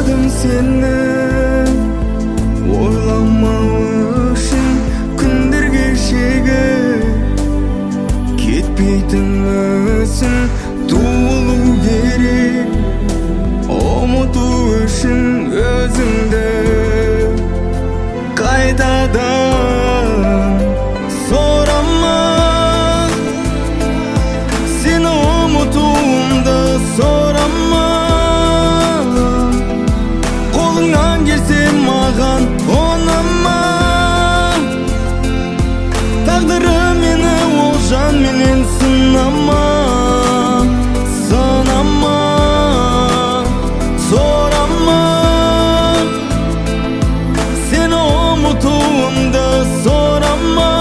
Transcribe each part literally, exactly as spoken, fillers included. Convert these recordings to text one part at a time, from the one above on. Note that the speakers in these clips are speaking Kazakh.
Ойладым сені ойламау үшін күндер кешегі кетпейтін мүсін туылу керек ұмыту үшін өзіңді қайтадан сұрама сені ұмытуымды сұрама қолыңнан келсе маған ұнама тағдыры мені олжанменен сынама сынама сұрама сені ұмытуымды сұрама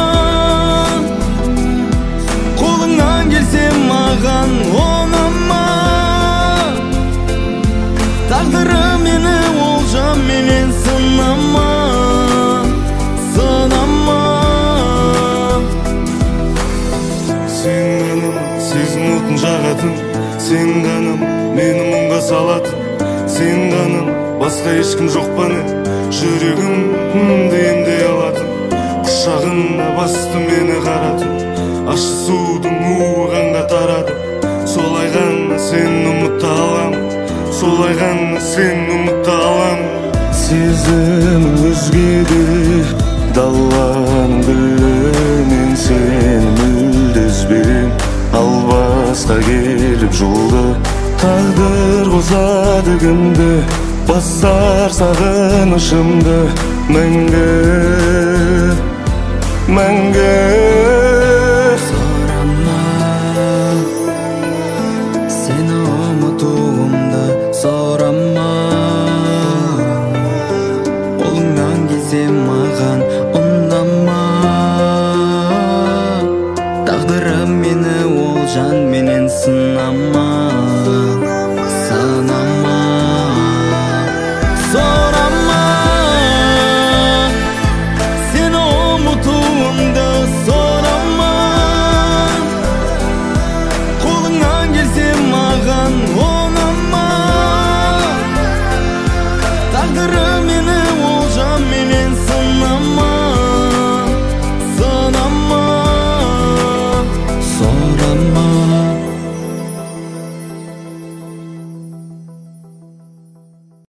қолыңнан келсе маған ұнама тағдыры мені олжаменен сынама сынама Сен ғаным сезім отын жағатын, сен ғаным мені мұңға салатын, сен ғаным басқа ешкім жоқ па не жүрегімді емдей алатын, құшағына басты мені қаратын, ащы судың уы қанға тарады. Солай ғана сен ұмыта аламын, солай ғана сен ұмыта аламын. Сезім өзгеде даланың гүлінен сені мүлде үзбеймін, ал басқа келіп жолды тағдыр қосады кімді, басар сағынышымды мәңгі мәңгі. Сұрама сені ұмытуымды сұрама қолыңнан келсе маған ұнама тағдырым мені олжанменен сынама